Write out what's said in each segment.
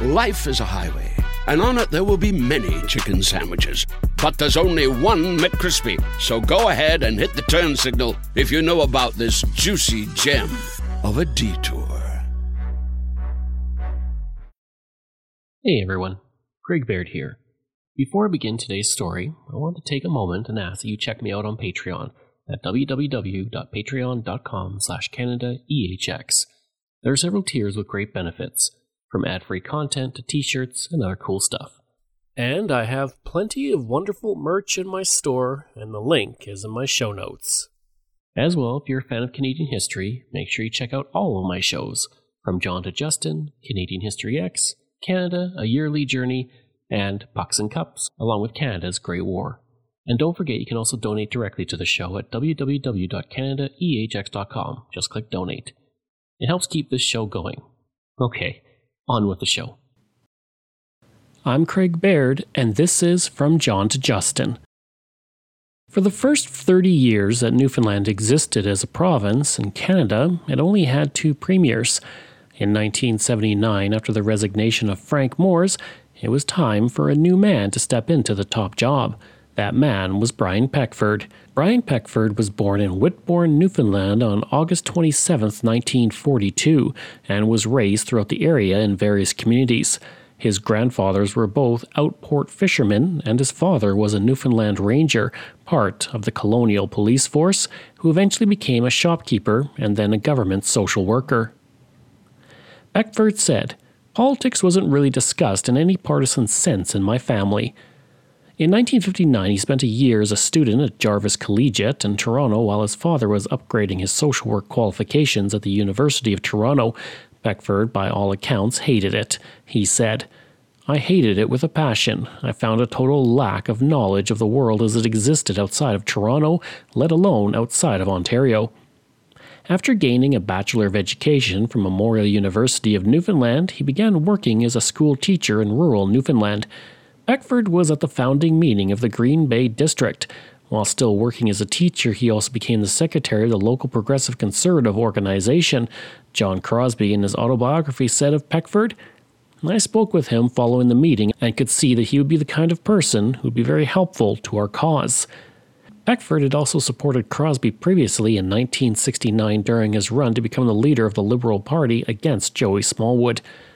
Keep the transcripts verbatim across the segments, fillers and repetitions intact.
Life is a highway, and on it there will be many chicken sandwiches. But there's only one McCrispy. So go ahead and hit the turn signal if you know about this juicy gem of a detour. Hey everyone, Craig Baird here. Before I begin today's story, I want to take a moment and ask that you check me out on Patreon at www.patreon.com slash CanadaEHX. There are several tiers with great benefits, from ad-free content to t-shirts and other cool stuff. And I have plenty of wonderful merch in my store, and the link is in my show notes. As well, if you're a fan of Canadian history, make sure you check out all of my shows, from John to Justin, Canadian History X, Canada, A Yearly Journey, and Pucks and Cups, along with Canada's Great War. And don't forget you can also donate directly to the show at w w w dot canada e h x dot com. Just click donate. It helps keep this show going. Okay, on with the show. I'm Craig Baird, and this is From John to Justin. For the first thirty years that Newfoundland existed as a province in Canada, it only had two premiers. In nineteen seventy-nine, after the resignation of Frank Moores, it was time for a new man to step into the top job. That man was Brian Peckford. Brian Peckford was born in Whitbourne, Newfoundland on August twenty-seventh, nineteen forty-two, and was raised throughout the area in various communities. His grandfathers were both outport fishermen, and his father was a Newfoundland Ranger, part of the colonial police force, who eventually became a shopkeeper and then a government social worker. Peckford said, "Politics wasn't really discussed in any partisan sense in my family." In nineteen fifty-nine, he spent a year as a student at Jarvis Collegiate in Toronto while his father was upgrading his social work qualifications at the University of Toronto. Peckford, by all accounts, hated it. He said, "I hated it with a passion. I found a total lack of knowledge of the world as it existed outside of Toronto, let alone outside of Ontario." After gaining a Bachelor of Education from Memorial University of Newfoundland, he began working as a school teacher in rural Newfoundland. Peckford was at the founding meeting of the Green Bay District. While still working as a teacher, he also became the secretary of the local Progressive Conservative organization. John Crosbie, in his autobiography, said of Peckford, "I spoke with him following the meeting and could see that he would be the kind of person who would be very helpful to our cause." Peckford had also supported Crosbie previously in nineteen sixty-nine during his run to become the leader of the Liberal Party against Joey Smallwood.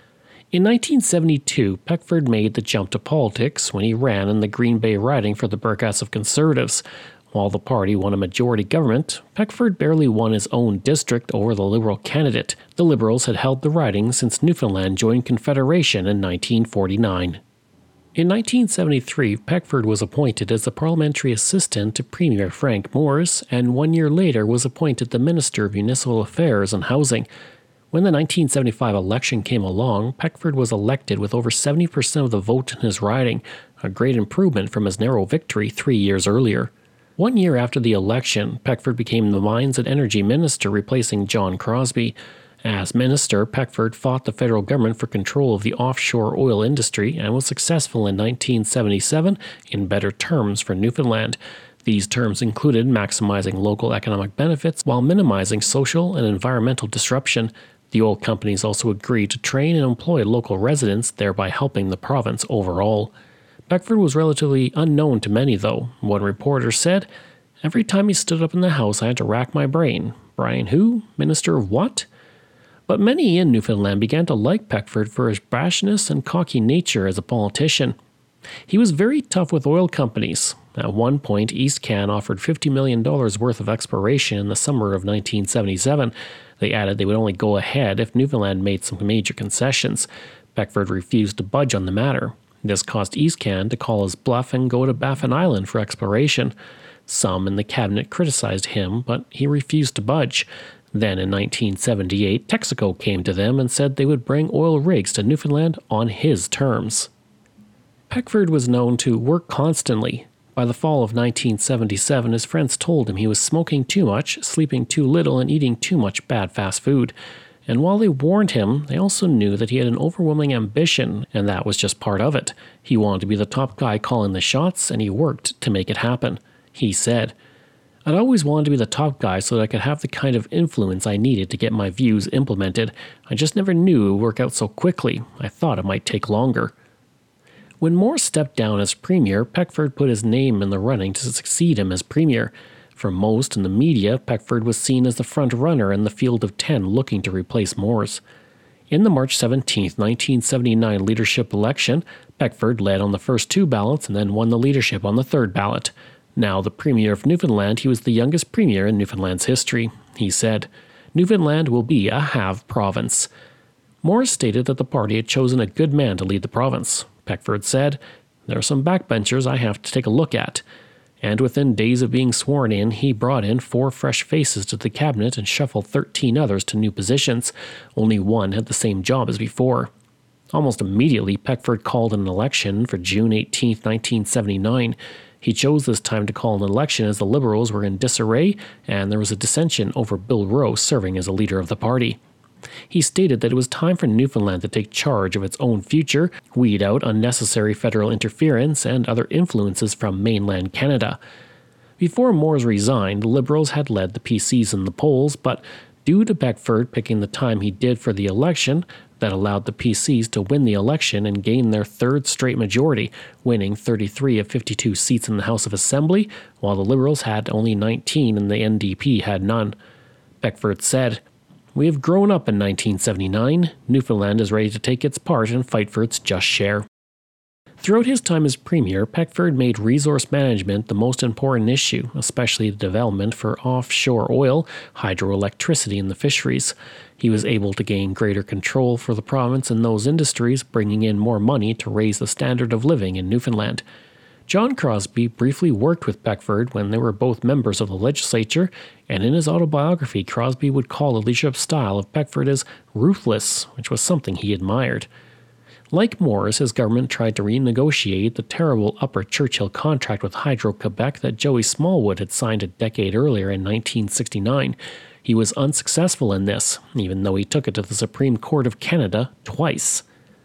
In nineteen seventy-two, Peckford made the jump to politics when he ran in the Green Bay riding for the Progressive Conservatives. While the party won a majority government, Peckford barely won his own district over the Liberal candidate. The Liberals had held the riding since Newfoundland joined Confederation in nineteen forty-nine. In nineteen seventy-three, Peckford was appointed as the parliamentary assistant to Premier Frank Moores, and one year later was appointed the Minister of Municipal Affairs and Housing. When the nineteen seventy-five election came along, Peckford was elected with over seventy percent of the vote in his riding, a great improvement from his narrow victory three years earlier. One year after the election, Peckford became the Mines and Energy Minister, replacing John Crosbie. As minister, Peckford fought the federal government for control of the offshore oil industry and was successful in nineteen seventy-seven in better terms for Newfoundland. These terms included maximizing local economic benefits while minimizing social and environmental disruption. The oil companies also agreed to train and employ local residents, thereby helping the province overall. Peckford was relatively unknown to many, though. One reporter said, "Every time he stood up in the House, I had to rack my brain. Brian who? Minister of what?" But many in Newfoundland began to like Peckford for his brashness and cocky nature as a politician. He was very tough with oil companies. At one point, EastCan offered fifty million dollars worth of exploration in the summer of nineteen seventy-seven. They added they would only go ahead if Newfoundland made some major concessions. Peckford refused to budge on the matter. This caused EastCan to call his bluff and go to Baffin Island for exploration. Some in the cabinet criticized him, but he refused to budge. Then in nineteen seventy-eight, Texaco came to them and said they would bring oil rigs to Newfoundland on his terms. Peckford was known to work constantly. By the fall of nineteen seventy-seven, his friends told him he was smoking too much, sleeping too little, and eating too much bad fast food. And while they warned him, they also knew that he had an overwhelming ambition, and that was just part of it. He wanted to be the top guy calling the shots, and he worked to make it happen. He said, I'd always wanted to be the top guy so that I could have the kind of influence I needed to get my views implemented. I just never knew it would work out so quickly. I thought it might take longer. When Morris stepped down as premier, Peckford put his name in the running to succeed him as premier. For most in the media, Peckford was seen as the front runner in the field of ten looking to replace Morris. In the March seventeenth, nineteen seventy-nine leadership election, Peckford led on the first two ballots and then won the leadership on the third ballot. Now the Premier of Newfoundland, he was the youngest Premier in Newfoundland's history. He said, "Newfoundland will be a have province." Morris stated that the party had chosen a good man to lead the province. Peckford said, "There are some backbenchers I have to take a look at." And within days of being sworn in, he brought in four fresh faces to the cabinet and shuffled thirteen others to new positions. Only one had the same job as before. Almost immediately, Peckford called an election for June eighteenth, nineteen seventy-nine. He chose this time to call an election as the Liberals were in disarray and there was a dissension over Bill Rowe serving as a leader of the party. He stated that it was time for Newfoundland to take charge of its own future, weed out unnecessary federal interference and other influences from mainland Canada. Before Morris resigned, the Liberals had led the P Cs in the polls, but due to Peckford picking the time he did for the election, that allowed the P Cs to win the election and gain their third straight majority, winning thirty-three of fifty-two seats in the House of Assembly, while the Liberals had only nineteen and the N D P had none. Peckford said, "We have grown up in nineteen seventy-nine. Newfoundland is ready to take its part and fight for its just share." Throughout his time as Premier, Peckford made resource management the most important issue, especially the development for offshore oil, hydroelectricity, and the fisheries. He was able to gain greater control for the province in those industries, bringing in more money to raise the standard of living in Newfoundland. John Crosbie briefly worked with Peckford when they were both members of the legislature, and in his autobiography, Crosbie would call the leadership style of Peckford as ruthless, which was something he admired. Like Morris, his government tried to renegotiate the terrible Upper Churchill contract with Hydro-Quebec that Joey Smallwood had signed a decade earlier in nineteen sixty-nine. He was unsuccessful in this, even though he took it to the Supreme Court of Canada twice.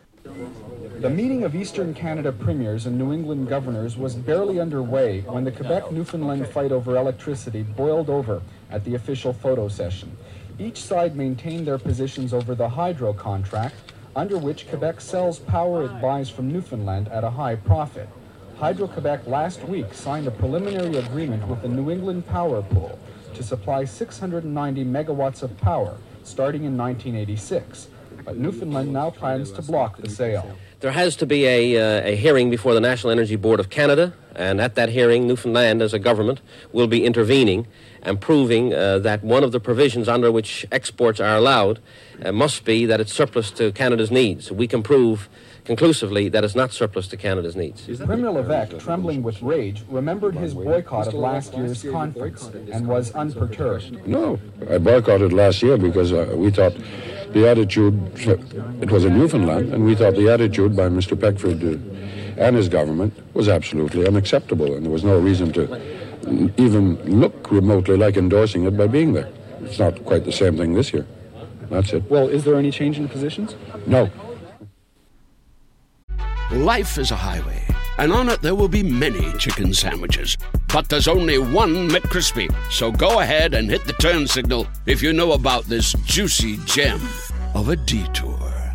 The meeting of Eastern Canada premiers and New England governors was barely underway when the Quebec-Newfoundland fight over electricity boiled over at the official photo session. Each side maintained their positions over the hydro contract, under which Quebec sells power it buys from Newfoundland at a high profit. Hydro-Quebec last week signed a preliminary agreement with the New England Power Pool to supply six hundred ninety megawatts of power starting in nineteen eighty-six, but Newfoundland now plans to block the sale. There has to be a, uh, a hearing before the National Energy Board of Canada, and at that hearing, Newfoundland, as a government, will be intervening and proving uh, that one of the provisions under which exports are allowed uh, must be that it's surplus to Canada's needs. We can prove conclusively that it's not surplus to Canada's needs. Premier Levesque, trembling with rage, remembered his boycott of last year's conference and was unperturbed. No, I boycotted last year because uh, we thought the attitude, it was in Newfoundland, and we thought the attitude by Mister Peckford uh, and his government was absolutely unacceptable, and there was no reason to even look remotely like endorsing it by being there. It's not quite the same thing this year. That's it. Well, is there any change in positions? No. Life is a highway, and on it there will be many chicken sandwiches. But there's only one McCrispy. So go ahead and hit the turn signal if you know about this juicy gem of a detour.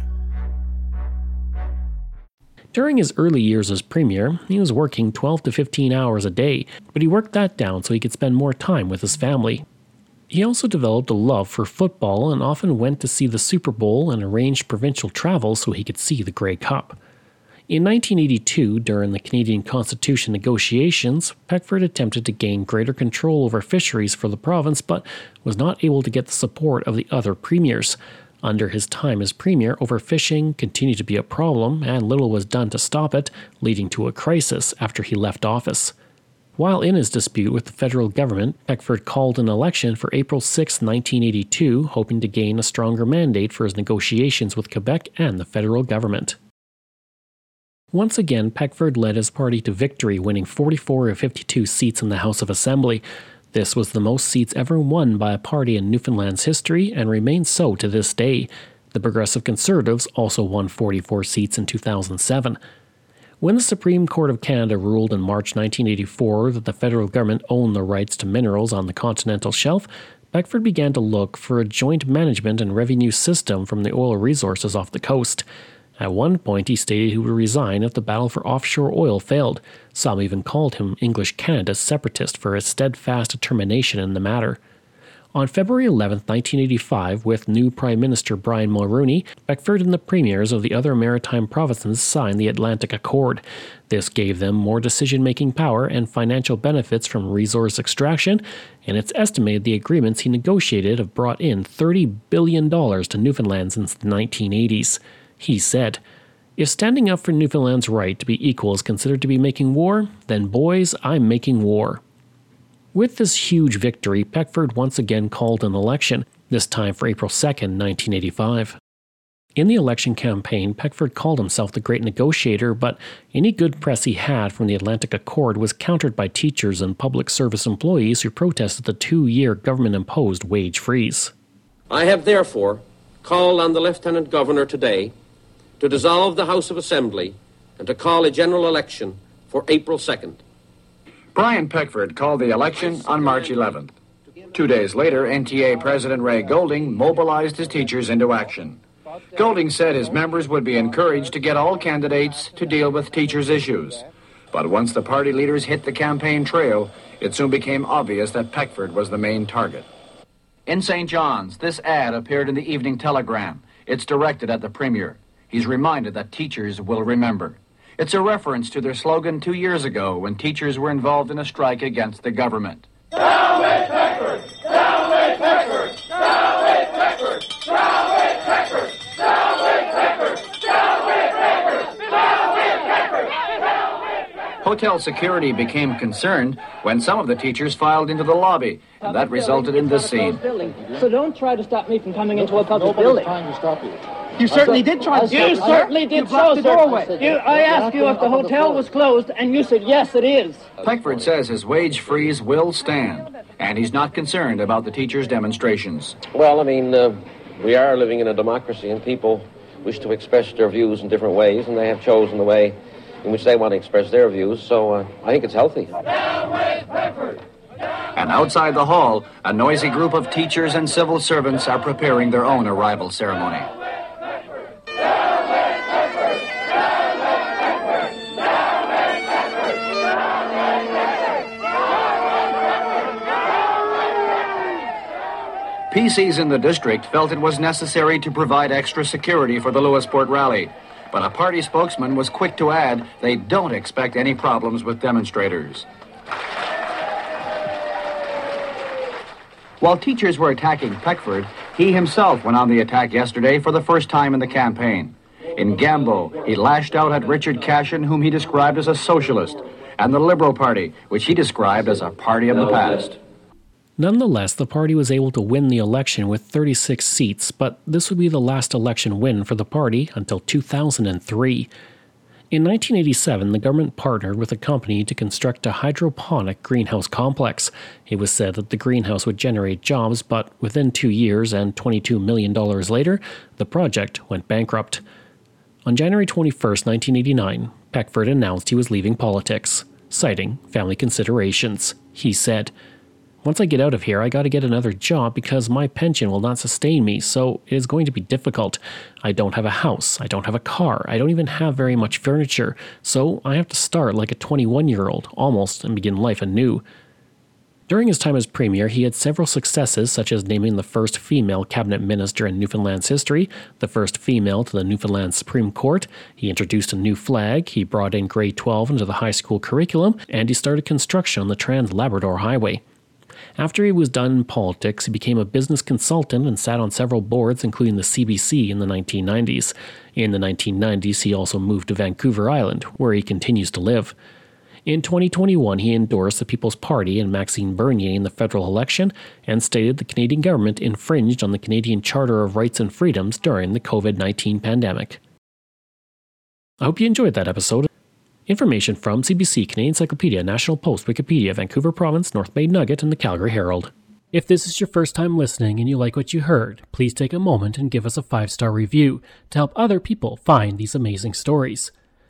During his early years as Premier, he was working twelve to fifteen hours a day, but he worked that down so he could spend more time with his family. He also developed a love for football and often went to see the Super Bowl and arranged provincial travel so he could see the Grey Cup. In nineteen eighty-two, during the Canadian Constitution negotiations, Peckford attempted to gain greater control over fisheries for the province, but was not able to get the support of the other premiers. Under his time as Premier, overfishing continued to be a problem, and little was done to stop it, leading to a crisis after he left office. While in his dispute with the federal government, Peckford called an election for April sixth, nineteen eighty-two, hoping to gain a stronger mandate for his negotiations with Quebec and the federal government. Once again, Peckford led his party to victory, winning forty-four of fifty-two seats in the House of Assembly. This was the most seats ever won by a party in Newfoundland's history and remains so to this day. The Progressive Conservatives also won forty-four seats in two thousand seven. When the Supreme Court of Canada ruled in March nineteen eighty-four that the federal government owned the rights to minerals on the continental shelf, Beckford began to look for a joint management and revenue system from the oil resources off the coast. At one point, he stated he would resign if the battle for offshore oil failed. Some even called him English Canada's separatist for his steadfast determination in the matter. On February eleventh, nineteen eighty-five, with new Prime Minister Brian Mulroney, Beckford and the premiers of the other maritime provinces signed the Atlantic Accord. This gave them more decision-making power and financial benefits from resource extraction, and it's estimated the agreements he negotiated have brought in thirty billion dollars to Newfoundland since the nineteen eighties. He said, "If standing up for Newfoundland's right to be equal is considered to be making war, then boys, I'm making war." With this huge victory, Beckford once again called an election, this time for April second, nineteen eighty-five. In the election campaign, Beckford called himself the Great Negotiator, but any good press he had from the Atlantic Accord was countered by teachers and public service employees who protested the two-year government-imposed wage freeze. I have therefore called on the Lieutenant Governor today to dissolve the House of Assembly and to call a general election for April second. Brian Beckford called the election on March eleventh. Two days later, N T A President Ray Golding mobilized his teachers into action. Golding said his members would be encouraged to get all candidates to deal with teachers' issues. But once the party leaders hit the campaign trail, it soon became obvious that Beckford was the main target. In Saint John's, this ad appeared in the Evening Telegram. It's directed at the Premier. He's reminded that teachers will remember. It's a reference to their slogan two years ago when teachers were involved in a strike against the government. Down with Beckford! Down with Beckford! Down with Beckford! Down with Beckford! Down with Beckford! Down with Beckford! Down with Beckford! Down with Beckford! Hotel security became concerned when some of the teachers filed into the lobby, and that resulted in this scene. So don't try to stop me from coming into a public building. Trying to stop you. You certainly did try to stop me. You certainly did so, sir. You, I asked you if the hotel was closed, and you said, yes, it is. Beckford says his wage freeze will stand, and he's not concerned about the teachers' demonstrations. Well, I mean, uh, we are living in a democracy, and people wish to express their views in different ways, and they have chosen the way in which they want to express their views, so uh, I think it's healthy. Down with Beckford! And outside the hall, a noisy group of teachers and civil servants are preparing their own arrival ceremony. P Cs in the district felt it was necessary to provide extra security for the Lewisport rally, but a party spokesman was quick to add they don't expect any problems with demonstrators. While teachers were attacking Beckford, he himself went on the attack yesterday for the first time in the campaign. In Gambo, he lashed out at Richard Cashin, whom he described as a socialist, and the Liberal Party, which he described as a party of the past. Nonetheless, the party was able to win the election with thirty-six seats, but this would be the last election win for the party until two thousand three. In nineteen eighty-seven, the government partnered with a company to construct a hydroponic greenhouse complex. It was said that the greenhouse would generate jobs, but within two years and twenty-two million dollars later, the project went bankrupt. On January twenty-first, nineteen eighty-nine, Beckford announced he was leaving politics, citing family considerations. He said, "Once I get out of here, I gotta get another job because my pension will not sustain me, so it is going to be difficult. I don't have a house, I don't have a car, I don't even have very much furniture, so I have to start like a twenty-one-year-old, almost, and begin life anew." During his time as Premier, he had several successes, such as naming the first female cabinet minister in Newfoundland's history, the first female to the Newfoundland Supreme Court, he introduced a new flag, he brought in grade twelve into the high school curriculum, and he started construction on the Trans-Labrador Highway. After he was done in politics, he became a business consultant and sat on several boards, including the C B C in the nineteen nineties. In the nineteen nineties, he also moved to Vancouver Island, where he continues to live. In twenty twenty-one, he endorsed the People's Party and Maxime Bernier in the federal election and stated the Canadian government infringed on the Canadian Charter of Rights and Freedoms during the covid nineteen pandemic. I hope you enjoyed that episode. Information from C B C, Canadian Encyclopedia, National Post, Wikipedia, Vancouver Province, North Bay Nugget, and the Calgary Herald. If this is your first time listening and you like what you heard, please take a moment and give us a five-star review to help other people find these amazing stories.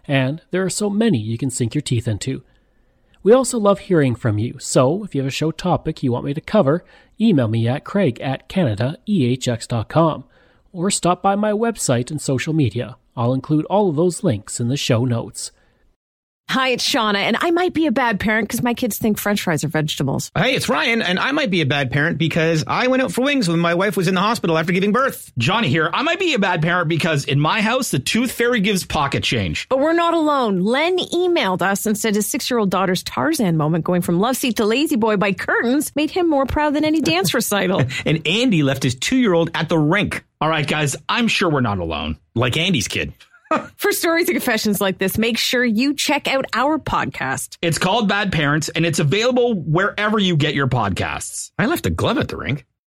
and there are so many you can sink your teeth into. We also love hearing from you, so if you have a show topic you want me to cover, email me at craig at canada e h x dot com, or stop by my website and social media. I'll include all of those links in the show notes. Hi, it's Shauna, and I might be a bad parent because my kids think French fries are vegetables. Hey, it's Ryan, and I might be a bad parent because I went out for wings when my wife was in the hospital after giving birth. Johnny here. I might be a bad parent because in my house, the tooth fairy gives pocket change. But we're not alone. Len emailed us and said his six-year-old daughter's Tarzan moment going from love seat to lazy boy by curtains made him more proud than any dance recital. And Andy left his two-year-old at the rink. All right, guys, I'm sure we're not alone. Like Andy's kid. For stories and confessions like this, make sure you check out our podcast. It's called Bad Parents, and it's available wherever you get your podcasts. I left a glove at the rink.